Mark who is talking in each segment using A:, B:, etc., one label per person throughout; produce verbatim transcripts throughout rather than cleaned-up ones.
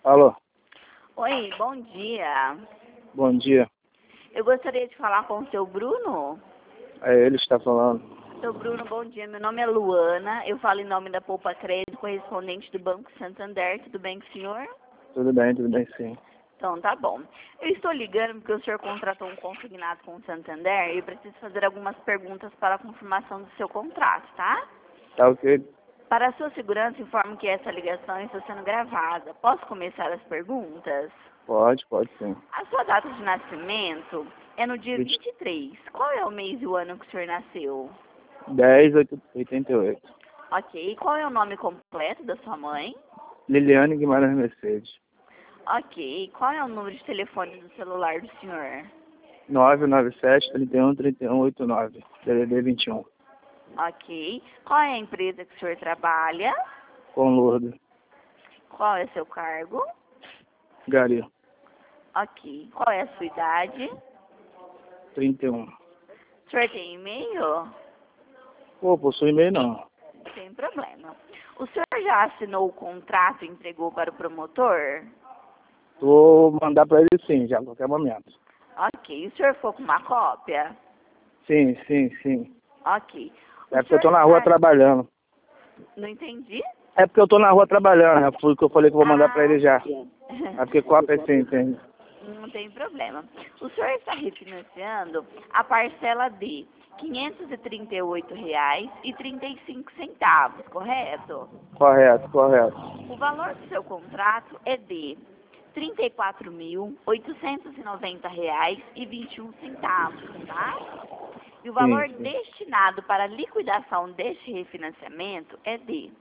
A: Alô,
B: Oi, bom dia.
A: bom dia.
B: Eu gostaria de falar com o seu Bruno.
A: É ele que está falando.
B: Seu Bruno, bom dia. Meu nome é Luana. Eu falo em nome da Poupa Crédito, correspondente do Banco Santander. Tudo bem com o senhor?
A: Tudo bem, tudo bem sim.
B: Então, tá bom. Eu estou ligando porque o senhor contratou um consignado com o Santander e eu preciso fazer algumas perguntas para a confirmação do seu contrato, tá?
A: Tá ok?
B: Para a sua segurança, informo que essa ligação está sendo gravada. Posso começar as perguntas?
A: Pode, pode sim.
B: A sua data de nascimento é no dia
A: vinte
B: vinte e três. Qual é o mês e o ano que o senhor nasceu?
A: dez, oitenta e oito.
B: Ok. Qual é o nome completo da sua mãe?
A: Liliane Guimarães Mercedes.
B: Ok. Qual é o número de telefone do celular do senhor?
A: nove nove sete, trinta e um, trinta e um, oitenta e nove. D D D vinte e um.
B: Ok. Qual é a empresa que o senhor trabalha?
A: Com Lourdes.
B: Qual é seu cargo?
A: Gari.
B: Ok. Qual é a sua idade?
A: trinta e um.
B: O senhor tem e-mail?
A: Pô, possui e-mail não.
B: Sem problema. O senhor já assinou o contrato e entregou para o promotor?
A: Vou mandar pra ele sim, já a qualquer momento.
B: Ok. O senhor ficou com uma cópia?
A: Sim, sim, sim.
B: Ok. O
A: É porque eu tô
B: senhor
A: na rua
B: está...
A: trabalhando.
B: Não entendi?
A: É porque eu tô na rua trabalhando, é por que eu falei que eu vou mandar pra ele já.
B: Ah,
A: É porque cópia é sim, entende?
B: não tem problema. O senhor está refinanciando a parcela de quinhentos e trinta e oito reais e trinta e cinco centavos, correto?
A: Correto, correto.
B: O valor do seu contrato é de trinta e quatro mil, oitocentos e noventa reais e vinte e um centavos, tá? E o
A: Sim,
B: valor
A: sim.
B: destinado para a liquidação deste refinanciamento é de...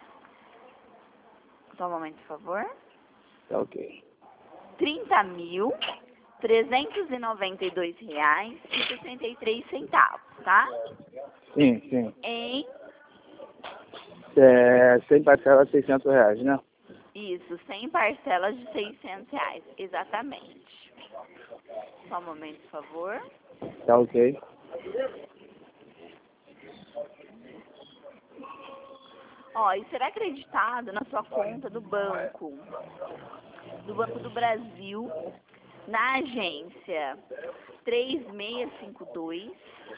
B: Só um momento, por favor.
A: Tá ok.
B: trinta mil, trezentos e noventa e dois reais e sessenta e três centavos, tá?
A: Sim, sim.
B: Em,
A: É, sem parcela, seiscentos reais, né?
B: isso, cem parcelas de seiscentos reais, exatamente. Só um momento, por favor.
A: Tá ok.
B: Ó, e será acreditado na sua conta do banco, do Banco do Brasil, na agência três seis cinco dois,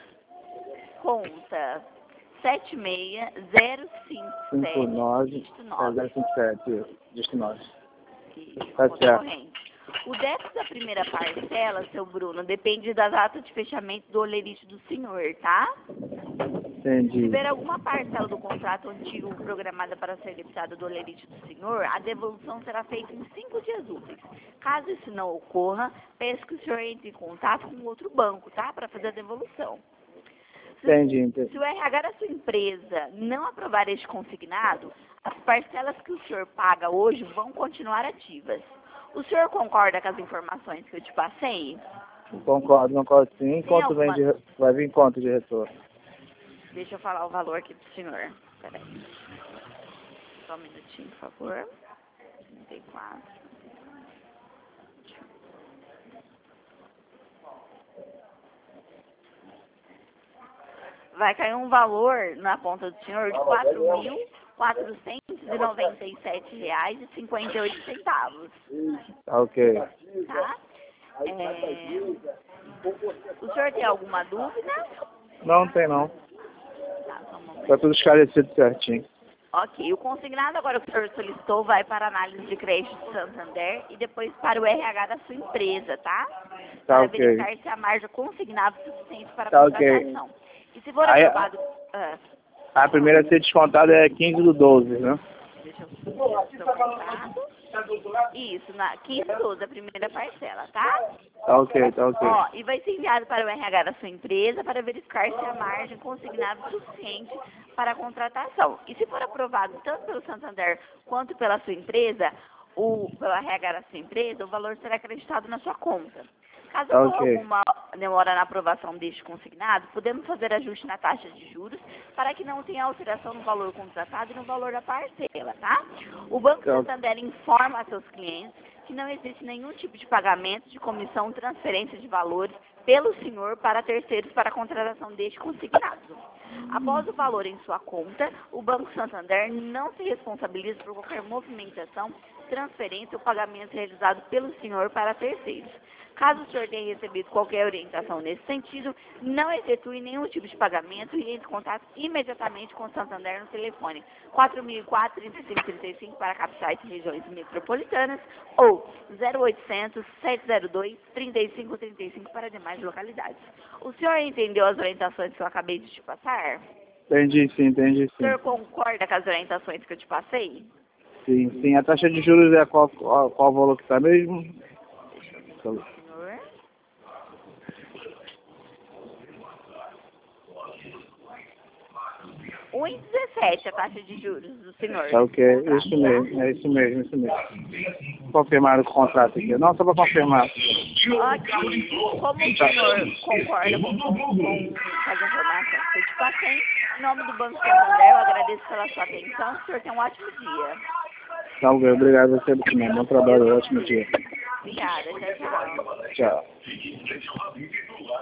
B: conta sete seis zero cinco
A: cinco
B: sete,
A: nove,
B: dígito
A: é
B: nove.
A: zero cinco sete, isso. Dígito nove.
B: Isso,
A: Tá
B: conta
A: certo.
B: corrente. O déficit da primeira parcela, seu Bruno, depende da data de fechamento do olerite do senhor, tá? Se
A: Entendi.
B: tiver alguma parcela do contrato antigo programada para ser debitada do olerite do senhor, a devolução será feita em cinco dias úteis. Caso isso não ocorra, peço que o senhor entre em contato com outro banco, tá? Para fazer a devolução. Se,
A: Entendi, entendi.
B: se o R H da sua empresa não aprovar este consignado, as parcelas que o senhor paga hoje vão continuar ativas. O senhor concorda com as informações que eu te passei?
A: Concordo, concordo sim.
B: Tem
A: Quanto vem
B: alguma...
A: de, re- vai vir quanto de retorno?
B: Deixa eu falar o valor aqui pro senhor. Peraí. Só um minutinho, por favor. trinta e quatro. Vai cair um valor na conta do senhor de quatro mil quatrocentos e noventa e sete reais e cinquenta e oito centavos.
A: Tá ok.
B: Tá? É... O senhor tem alguma dúvida?
A: Não, tem não.
B: Tá, só um momento.
A: Tá tudo esclarecido certinho.
B: Ok, o consignado agora que o senhor solicitou vai para a análise de crédito do Santander e depois para o R H da sua empresa, tá?
A: Tá
B: Para
A: ok.
B: verificar se a margem é consignado suficiente para a
A: Tá ok.
B: contratação. E se for
A: Aí,
B: aprovado... Ah,
A: a primeira a ser descontada é quinze do doze, né?
B: deixa eu ver o seu contrato. Isso, na quinze e doze, a primeira parcela, tá?
A: Tá ok, tá ok.
B: Ó, e vai ser enviado para o R H da sua empresa para verificar se a margem é consignada suficiente para a contratação. E se for aprovado tanto pelo Santander quanto pela sua empresa, o, pelo R H da sua empresa, o valor será acreditado na sua conta. Caso
A: Tá
B: ocorra
A: ok.
B: alguma demora na aprovação deste consignado, podemos fazer ajuste na taxa de juros para que não tenha alteração no valor contratado e no valor da parcela, tá? O Banco
A: Tá.
B: Santander informa a seus clientes que não existe nenhum tipo de pagamento de comissão ou transferência de valores pelo senhor para terceiros para a contratação deste consignado. Após o valor em sua conta, o Banco Santander não se responsabiliza por qualquer movimentação, transferência ou pagamento realizado pelo senhor para terceiros. Caso o senhor tenha recebido qualquer orientação nesse sentido, não efetue nenhum tipo de pagamento e entre em contato imediatamente com o Santander no telefone quatro mil e quatro, trinta e cinco trinta e cinco para capitais e regiões metropolitanas ou zero oitocentos, sete zero dois, trinta e cinco trinta e cinco para demais localidades. O senhor entendeu as orientações que eu acabei de te passar?
A: Entendi sim, entendi
B: O
A: sim.
B: senhor concorda com as orientações que eu te passei?
A: Sim, sim. A taxa de juros é qual, qual, qual valor que está mesmo?
B: Senhor? um vírgula dezessete a taxa de juros do senhor.
A: É o que?
B: Contrato,
A: Isso mesmo, é isso mesmo, isso mesmo. Confirmar o contrato aqui. Não, só para confirmar.
B: Ok. Como o senhor concorda com, com, com as informações que eu te passei, em nome do Banco Santander, eu agradeço pela sua atenção. O senhor tem um ótimo dia.
A: Tá, obrigado a você também. Bom trabalho, ótimo dia.
B: Obrigada. Tchau, tchau.
A: Tchau.